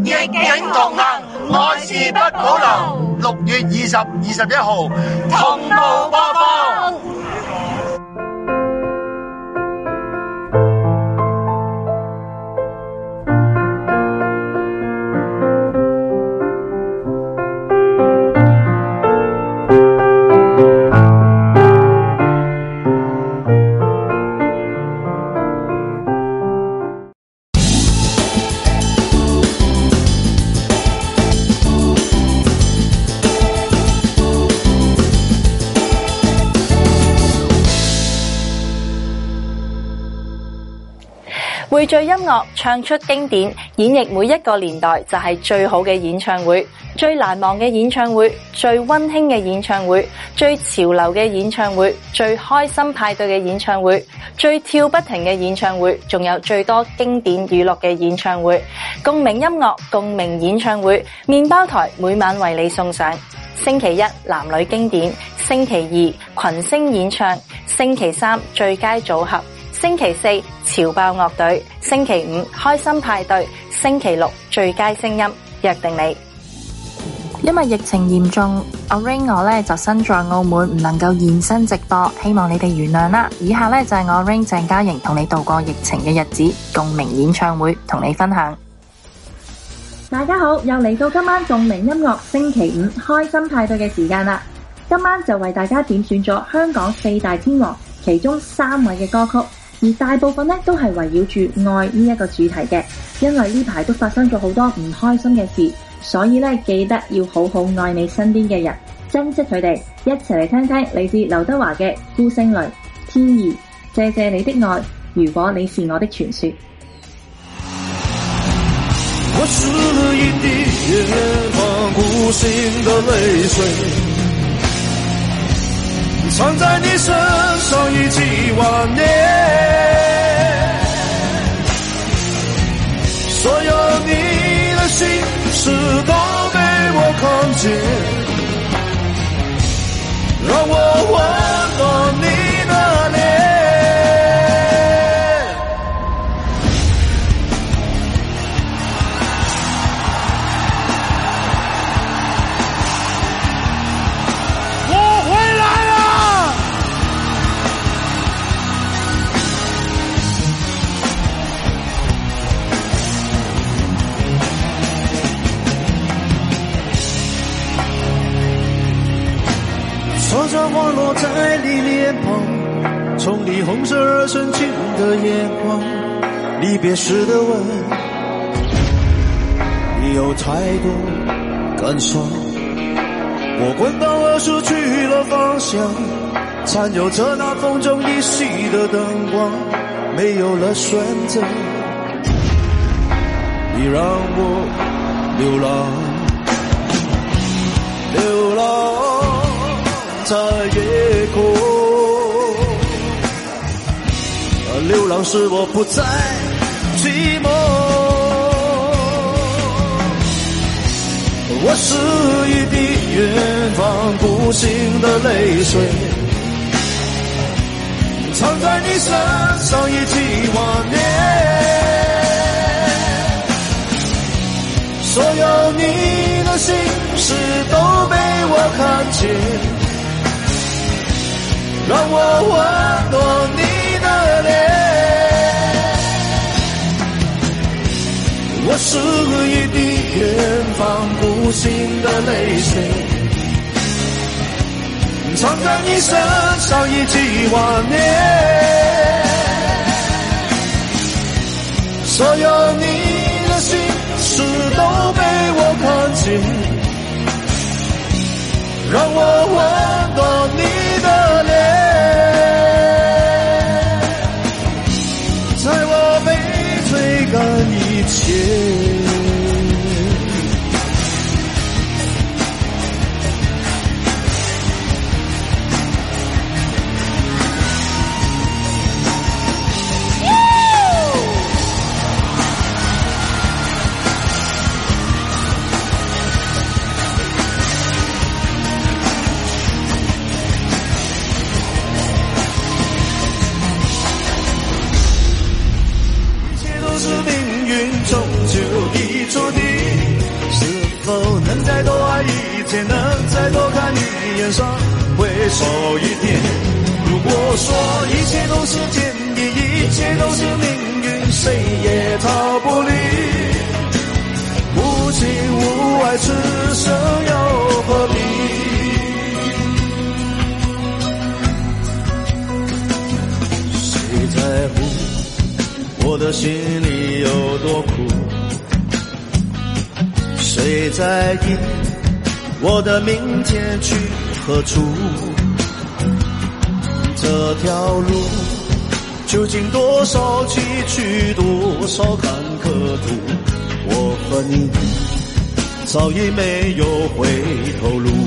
逆境同行，愛是不保留。6月20、21號同步播放。 匯聚音樂，唱出經典，演繹每一個年代就係最好嘅演唱會，最難忘嘅演唱會，最溫馨嘅演唱會，最潮流嘅演唱會，最開心派對嘅演唱會，最跳不停嘅演唱會，仲有最多經典娛樂嘅演唱會。共鳴音樂，共鳴演唱會，麵包台每晚為你送上。星期一男女經典，星期二群星演唱，星期三最佳組合，星期四潮爆樂隊，星期五開心派對，星期六最佳聲音，約定你。因為疫情嚴重，阿 Ring 我呢就身在澳門，唔能夠現身直播，希望你哋原諒啦。以下呢就係我 Ring 鄭嘉瑩同你度過疫情嘅日子，共鳴演唱會同你分享。 大家好，又嚟到今晚共鳴音樂星期五開心派對嘅時間啦。今晚就為大家點選咗香港4大天王其中3位嘅歌曲。而大部分都係圍繞住愛呢一個主題嘅，因為呢排都發生咗好多唔開心嘅事，所以記得要好好愛你身邊嘅人，珍惜佢哋。一齊嚟聽聽嚟自劉德華嘅《孤星淚》，天意，謝謝你的愛，如果你是我的傳說。 我是一滴遠方孤星的淚水，藏在你身上一起萬年，所有你的心事都被我看見，讓我溫暖你的臉。悄悄滑落在你臉龐，從你紅色而深情的眼眶，離別時的吻，你有太多感傷。我滾到而失去了方向，殘留着那風中依稀的燈光，沒有了選擇，你讓我流浪，流浪在夜空，流浪使我不再寂寞。我是一滴遠方孤星的淚水，藏在你身上一起萬年，所有你的心事都被我看見，讓我溫暖你的臉。我是一滴遠方孤星的淚水，藏在你身上一起萬年，所有你的心事都被我看見，讓我溫暖你的臉。在我被追趕以前， 是命运终究已注定。是否能再多爱一天，能再多看一眼，伤会少一点。如果说一切都是天意，一切都是命运，谁也逃不离。无情无爱，此生又何必？谁在乎我的心里有多苦？谁在意我的明天去何处？这条路究竟多少崎岖，多少坎坷途？我和你早已没有回头路。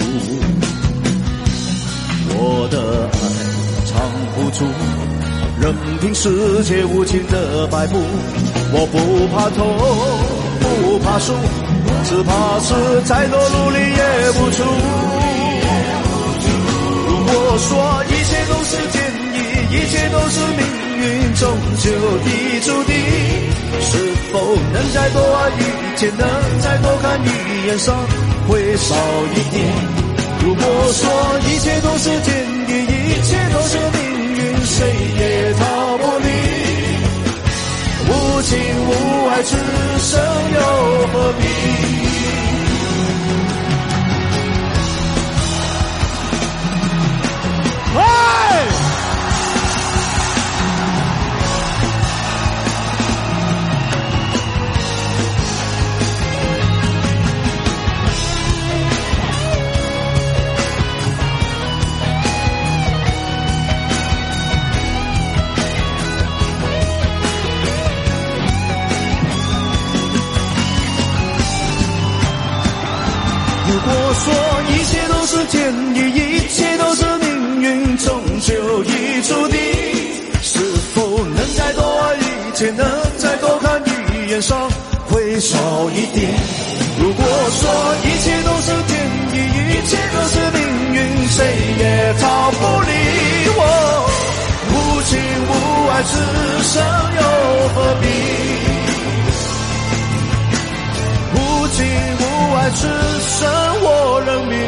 我的爱藏不住，任凭世界无情的摆布。我不怕痛，不怕输，只怕是再多努力也不出。如果说一切都是天意，一切都是命运，终究已注定。是否能再多爱一天，能再多看一眼，伤会少一点。如果说一切都是天意，一切都是命运，谁也逃不离。无情无爱，此生又何必？如果说一切都是天意，一切都是命运，终究已注定。是否能再多爱一天，能再多看一眼，伤会少一点。如果说一切都是天意，一切都是命运，谁也逃不离。无情无爱，此生又何必？无情无爱，此生我认命。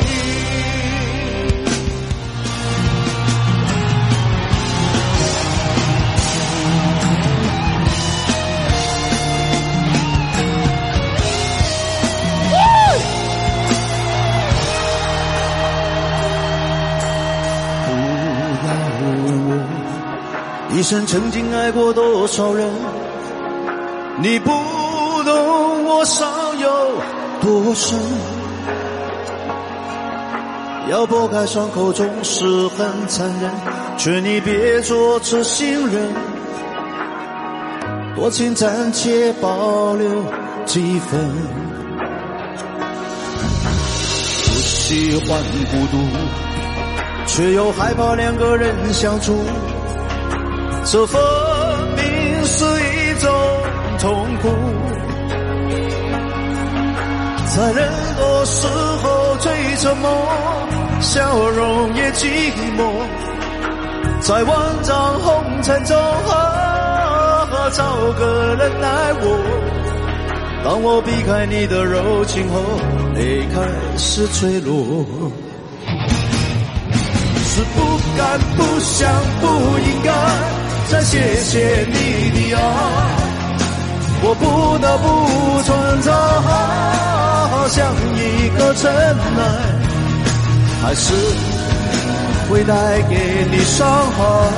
不要问我一生曾经爱过多少人，你不懂我伤有多深。要拨开伤口总是很残忍，劝你别做痴心人，多情暂且保留几分。不喜欢孤独，却又害怕两个人相处，这分明是一种痛苦。在任何时候最沉默，笑容也寂寞。在万丈红尘中，找个人爱我。当我避开你的柔情后，泪开始坠落。是不敢、不想、不应该再谢谢你的爱，我不得不存在，像一个尘埃，还是会带给你伤害。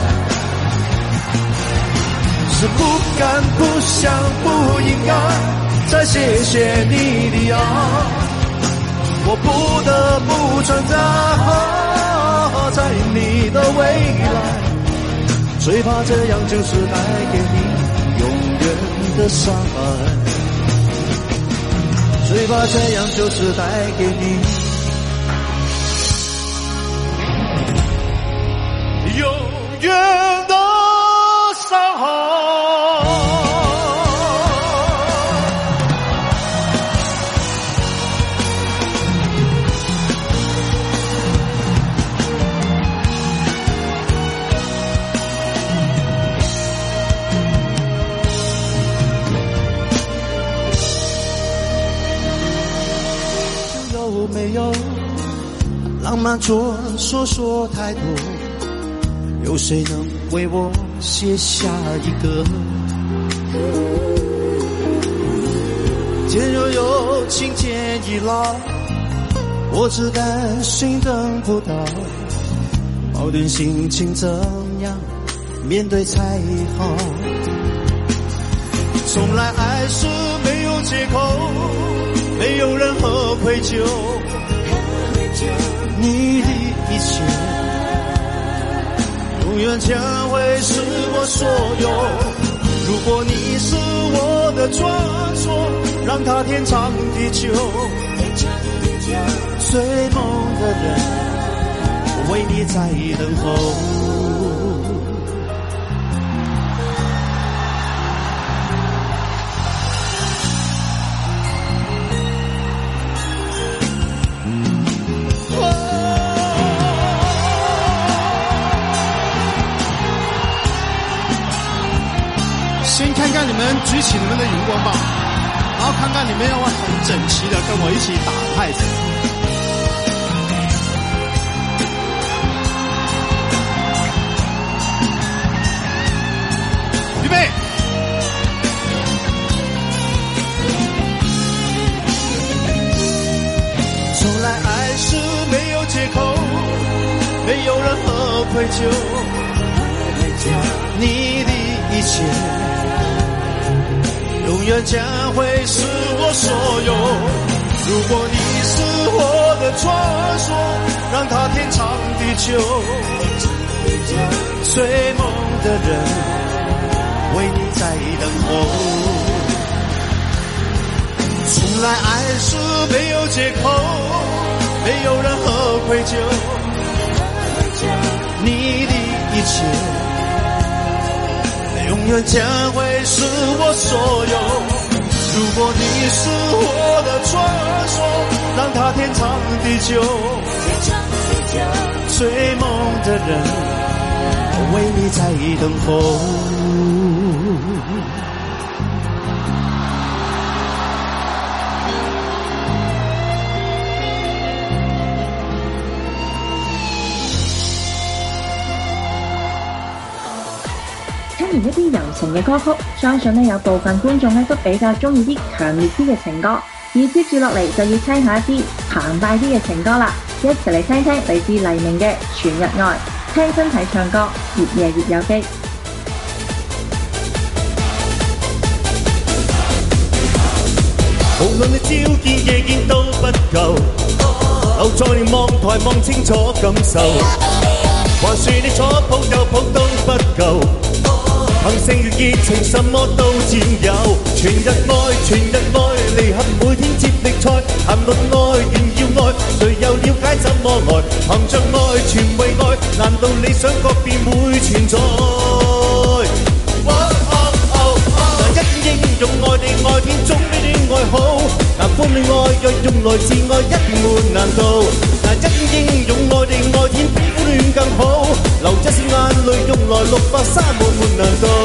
是不敢、不想、不应该再谢谢你的爱，我不得不存在在你的未来，最怕这样就是带给你永远的伤害，最怕这样就是带给你永远的伤害。 浪漫做说太多，有谁能为我写下一个？渐若有情渐已老，我只担心等不到，矛盾心情怎样面对才好？从来爱是没有借口，没有任何愧疚，你的一切永远将会是我所有。如果你是我的传说，让它天长地久。追梦的人，我为你在等候。 先看看你们举起你们的荧光棒，然后看看你们要很整齐的跟我一起打拍子。预备！ 从来爱是没有借口，没有任何愧疚，你的一切永远将会是我所有。如果你是我的传说，让它天长地久。追梦的人，为你在等候。从来爱是没有借口，没有任何愧疚，你的一切永远将会是我所有。如果你是我的传说，让它天长地久。追梦的人，我为你在等候。 聽完一啲柔情嘅歌曲，相信有部分觀眾都比較中意啲強烈啲嘅情歌，而接住落嚟就要聽下一啲澎湃啲嘅情歌啦，一齊嚟聽聽嚟自黎明嘅《全日愛》，聽身體唱歌，越夜越有機。 無論你朝見夜見都不夠，留在你望台望清楚感受，還說你左抱右抱都不夠。憑性與熱情，什麼都佔有。全日愛，全日愛，離合每天接力賽，談論愛，炫耀愛，誰又了解怎麼來？憑着愛，全為愛，難道理想各變會存在？嗱，一應用愛地愛天，總比戀愛好。嗱，歡戀愛若用來自愛，一沒難度。嗱，一應用愛地愛天，比歡戀更好。流一絲眼淚，用來630沒難度。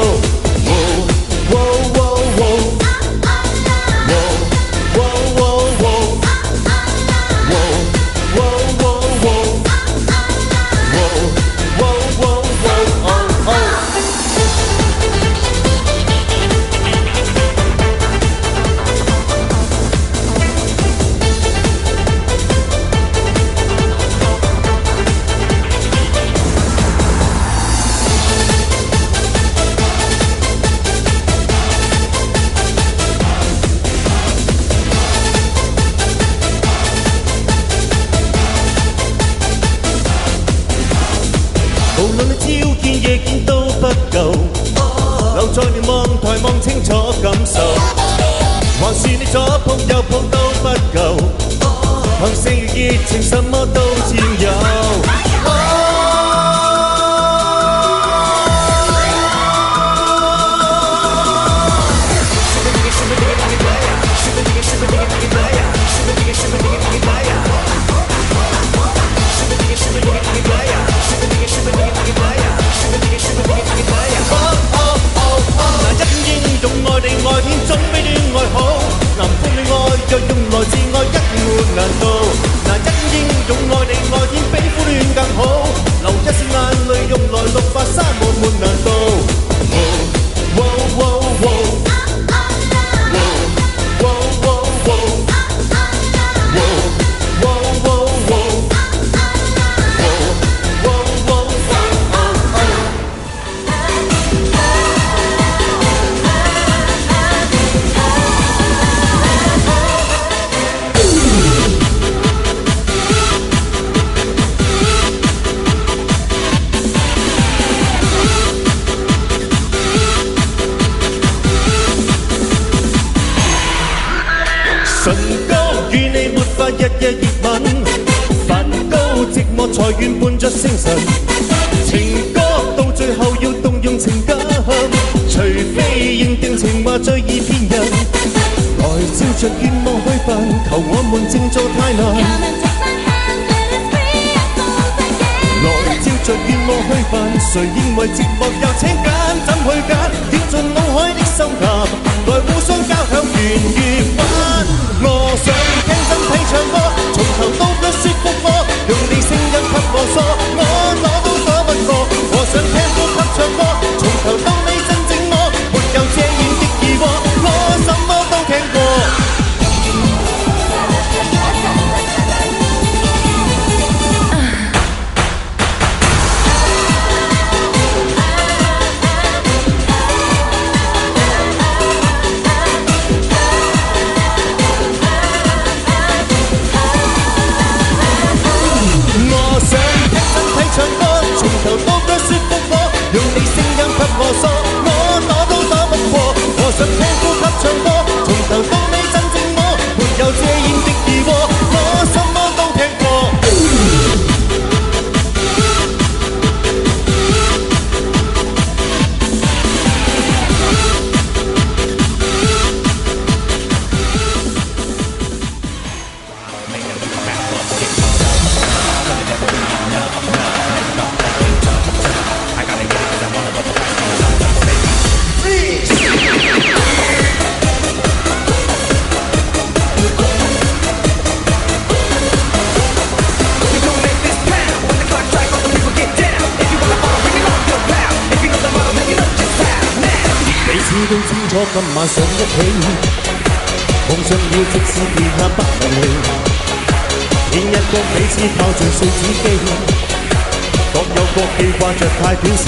無論你朝見夜見都不夠，留在你望台望清楚感受，還是你左抱右抱都不夠，憑性與熱情什麼都佔有。愛天總比戀愛好，男歡戀愛若用來自愛，一沒難度。嗱，一應用夜熱吻，梵高寂寞才願伴着星辰。情歌到最後要動用情感，除非認定情話最易騙人。來照着願望去辦，求我們靜坐太難。來照着願望去辦，誰認為寂寞又請揀，怎去揀？跳進腦海的心潭，來互相交響圓月版。我想聽真睇唱歌，從頭到腳說服我，用你聲音給我梳，我攞到躲不過。我想聽呼吸唱歌，從頭到尾真正我，沒有遮掩的疑惑，我什麼都聽過。唱歌，從頭到腳說服我，用你聲音給我梳，我躲都躲不過。我想聽呼吸唱歌，從頭到尾真正我，沒有遮掩的疑惑，我什麼都聽過。都清楚今晚想一起，夢想要即使變下不能離，見日光彼此靠着碎紙機，各有各記掛着太短時期。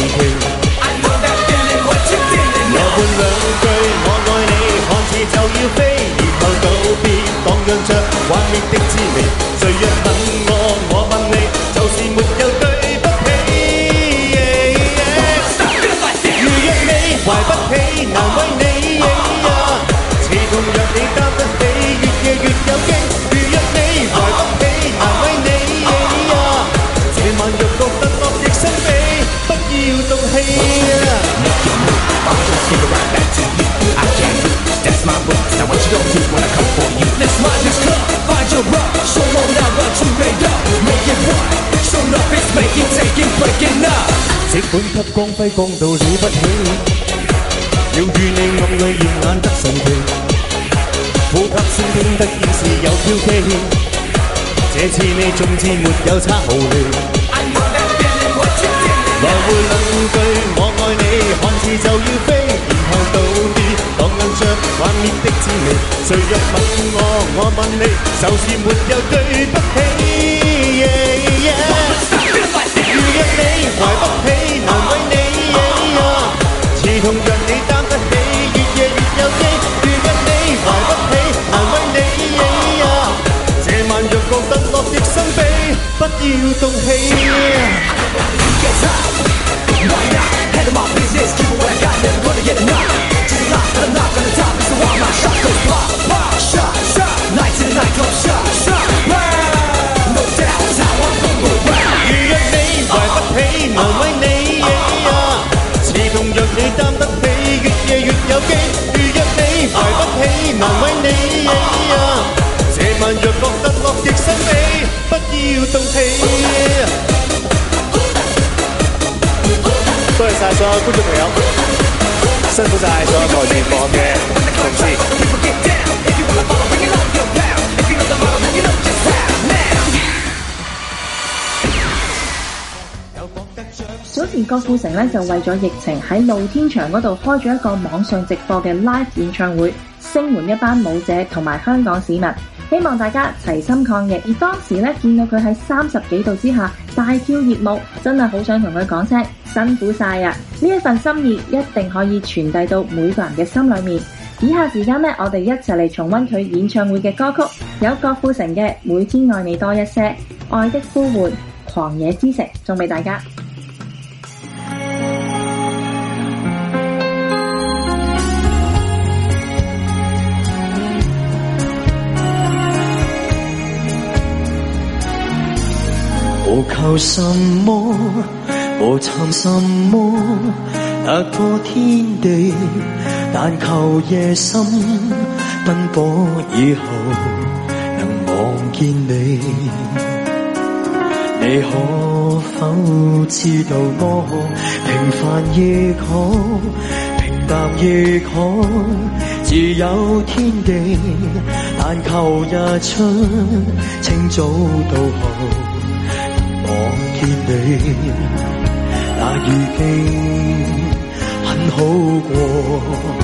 有伴兩句我愛你，看似就要飛，然後道別蕩漾着幻滅的滋味。誰若問我，我問你，就是沒有對不起。如若你懷不起，難為你似同若你擔得起，越夜越有機。如若你懷不起，難為你這晚若覺得樂極生悲，不要動氣。這本給光輝降到了不起，要與你暗裏驗眼得神奇，呼吸聲聽得現時有飄飛，這次你總知沒有差毫釐。來回兩句我愛你，看似就要飛，然後道別蕩漾着幻滅的滋味。誰若問我，我問你，就是沒有對不起。如若你懷不起，難為你似同讓你擔得起，越夜越有機。如若你懷不起，難為你這晚若覺得樂極生悲，不要動氣。難為你似同若你擔得起，越夜越有機。如若你懷不起，難為你這晚若覺得樂極生悲，不要動氣。多謝曬所有觀眾朋友，辛苦曬所有台前幕嘅同事。 早前郭富城咧就為咗疫情喺露天場嗰度開咗一個網上直播嘅 live 演唱會，聲援一班舞者同埋香港市民，希望大家齊心抗疫。而當時咧見到佢喺30幾度之下大跳熱舞，真係好想同佢講聲辛苦晒啊！呢一份心意一定可以傳遞到每個人嘅心裏面。以下時間咧，我哋一齊嚟重溫佢演唱會嘅歌曲，有郭富城嘅《每天愛你多一些》、《愛的呼喚》、《狂野之城》，送俾大家。 求什麼，無尋什麼，突破天地，但求夜深奔波以後能望見你。你可否知道我平凡亦可，平淡亦可，自有天地，但求日出清早到後望見你，那已經很好過。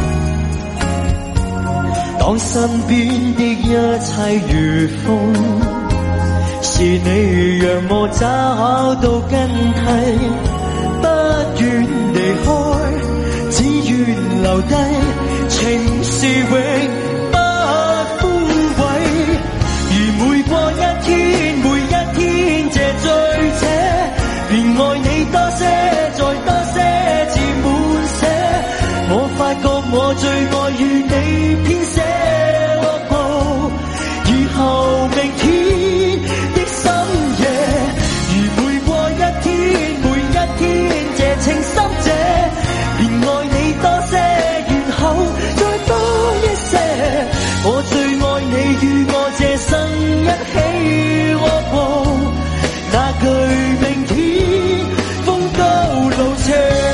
當身邊的一切如風，是你讓我找到根蒂，不願離開，只願留低，情是永不枯萎。如每過一天，每一天這醉者，便愛你多些，再多些至滿瀉。我發覺我最愛與你編寫樂譜，以後明天的深夜，如每過一天，每一天這情深者，便愛你多些，然後再多一些。我最愛你與我這生一起樂譜，那句明天風高路斜。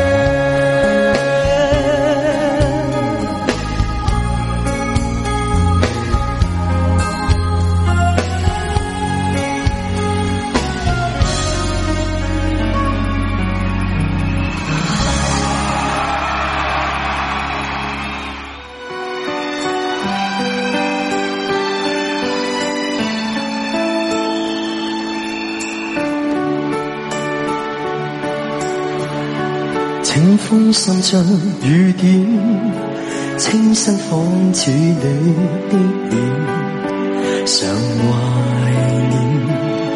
清風滲進雨點，清新仿似你的臉，常懷念。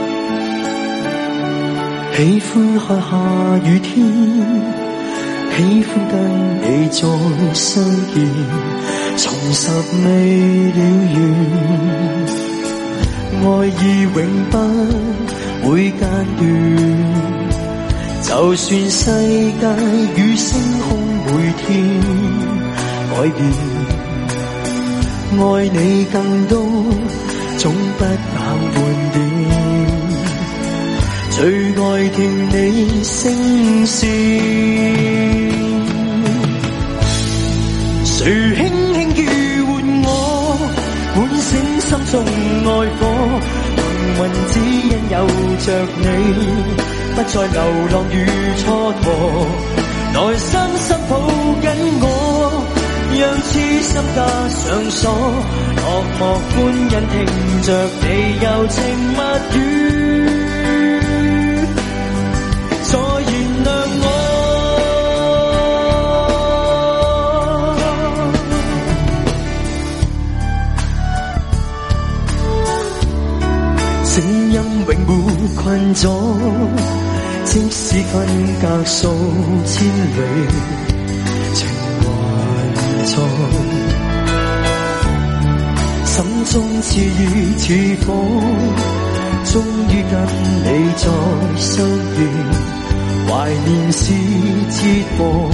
喜歡看下雨天，喜歡跟你再相見，重拾未了緣，愛意永不會間斷。就算世界與星空每天改變，愛你更多，總不減半點。最愛聽你聲線，誰輕輕叫喚我，喚醒心中愛火。幸運只因有着你，不再流浪與蹉跎，來深深抱緊我，讓痴心加上鎖。落寞歡欣聽着你柔情蜜語，再原諒我。聲音永沒困阻，即使分隔數千里，情還在，心中熾熱似火，終於跟你再相見，懷念是折磨，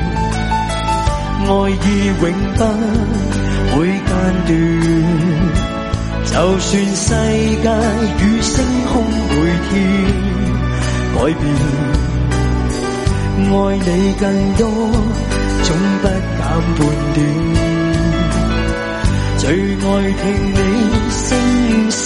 愛意永不會間斷。就算世界與星空每天改變，愛你更多，總不減半點。最愛聽你聲線，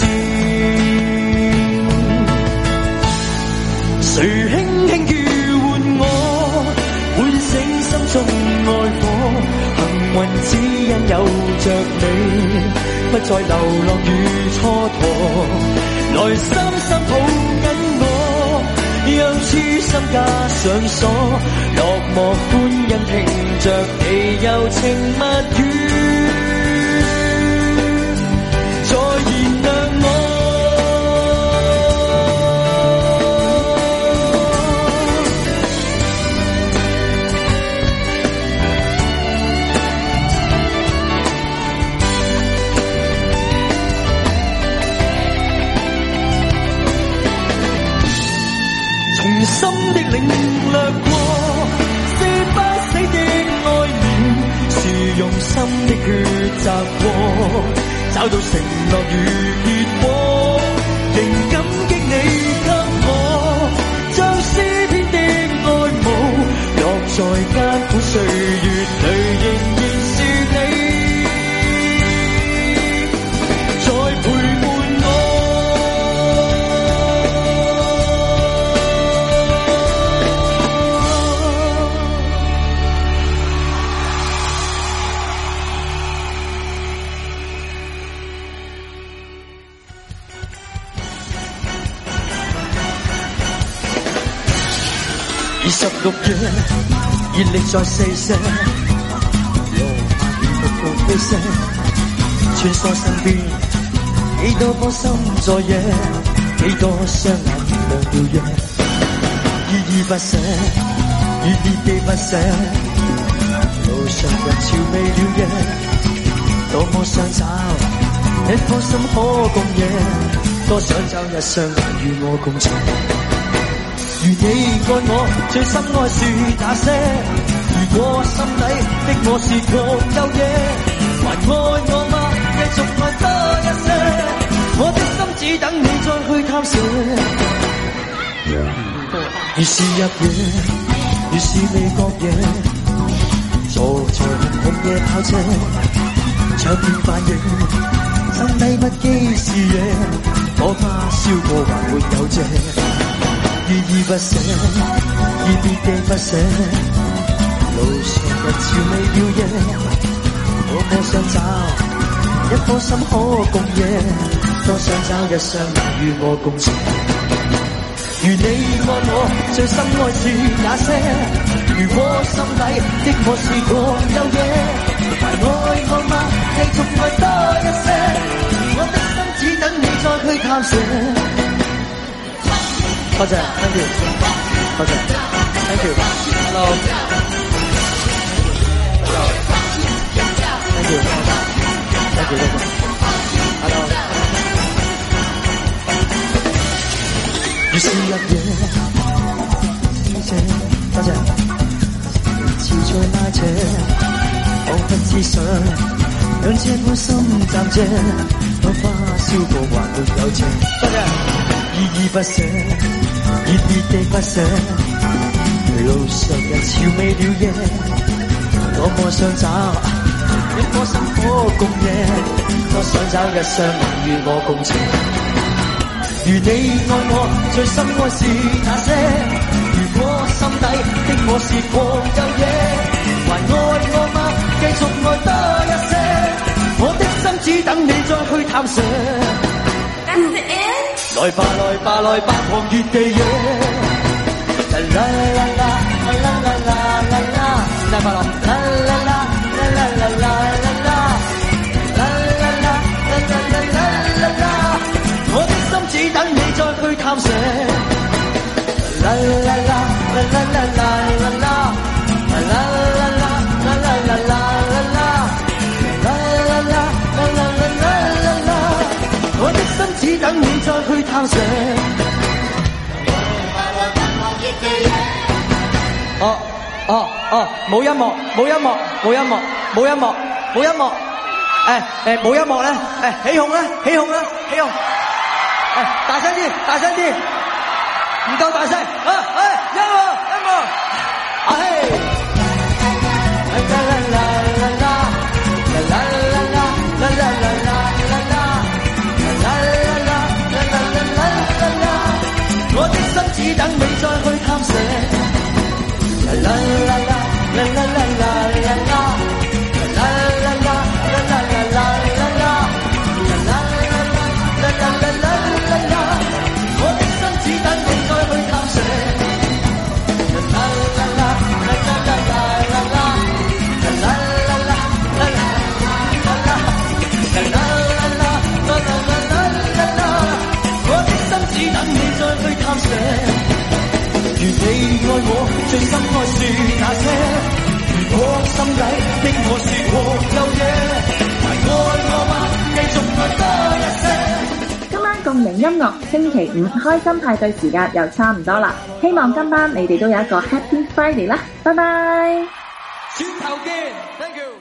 誰輕輕叫喚我，喚醒心中愛火。幸運只因有着你，不再流浪與蹉跎，來深深抱緊我，讓痴心加上鎖。落寞歡欣聽着你柔情蜜語，再原諒我。 的抉擇過，找到承諾與結果，仍感激你給我，將詩篇的愛慕，落在艱苦歲月裏，仍然是你在陪伴我。26月，熱力在四射，羅曼與瀑布飛射，穿梭身邊，幾多顆心在野，幾多雙眼亮了夜，依依不捨，依依記不捨，路上人潮未了夜，多麼想找一顆心可共野，多想找一雙眼與我共情。如你愛我，最深愛是那些。如果心底的我是狂又野，還愛我嗎？繼續愛多一些。我的心只等你再去探索。越是入夜，越是未覺夜，坐在紅夜跑車，唱片反映，心底不羈視野，火花燒過還沒有謝。依依不捨，依依記不捨，路上人潮未了夜，多麼想找一顆心可共野，多想找一雙眼與我共情。如你愛我，最深愛是那些。如果心底的我是狂又野，還愛我嗎？繼續愛多一些，我的心只等你再去探索。多謝 ，thank you， 多謝 ，thank you，hello，thank you，thank you，hello。於是入夜，多謝，潮在拉扯，彷彿只想讓這顆心暫借，火花燒過還沒有謝，多謝，依依不捨。熱熱地不捨，路上人潮未了夜，多麼想找一顆心可共野，多想找一雙眼與我共情。如你愛我，最深愛是那些。如果心底的我是狂又野，還愛我嗎？繼續愛多一些，我的心只等你再去探索。來吧來吧來吧，狂熱地野，啦啦啦啦啦啦啦啦啦，來吧來，啦啦啦啦啦啦啦啦啦，啦啦啦啦啦啦啦啦，我的心只等你再去探索。啦啦啦啦啦啦啦啦啦，啦啦啦啦啦啦啦啦啦，啦啦啦啦啦啦啦，我的心只等你再去探索。冇音樂，冇音樂，冇音樂，冇音樂，冇音樂，冇音樂咧，起哄啦，起哄啦，起哄，大聲啲，大聲啲，唔夠大聲，音樂，音樂，嘿。我的心只等你再去探索。啦啦啦啦啦啦啦啦啦，啦啦啦啦啦啦啦啦，啦啦啦啦啦，我的心只等你再去探索。啦啦啦啦啦啦啦啦，啦啦啦啦啦啦啦，啦啦啦啦啦啦，我的心只等你再去探索。如你愛我，最深愛是那些。如果心底的我是狂又野，還愛我嗎？繼續愛多一些。 今晚共鳴音樂星期五開心派對時間又差唔多啦，希望今晚你哋都有一個 Happy Friday 啦，拜拜。 轉頭見 ，Thank you。